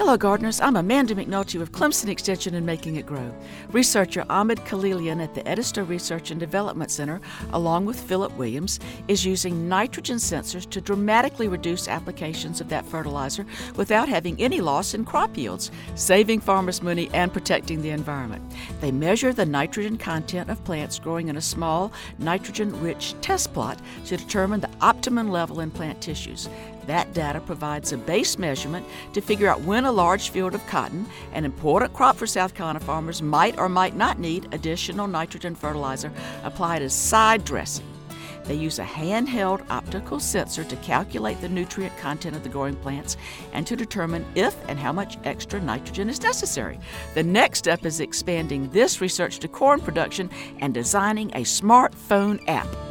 Hello, gardeners. I'm Amanda McNulty with Clemson Extension and Making It Grow. Researcher Ahmed Khalilian at the Edisto Research and Development Center, along with Philip Williams, is using nitrogen sensors to dramatically reduce applications of that fertilizer without having any loss in crop yields, saving farmers money and protecting the environment. They measure the nitrogen content of plants growing in a small, nitrogen-rich test plot to determine the optimum level in plant tissues. That data provides a base measurement to figure out when a large field of cotton, an important crop for South Carolina farmers, might or might not need additional nitrogen fertilizer applied as side dressing. They use a handheld optical sensor to calculate the nutrient content of the growing plants and to determine if and how much extra nitrogen is necessary. The next step is expanding this research to corn production and designing a smartphone app.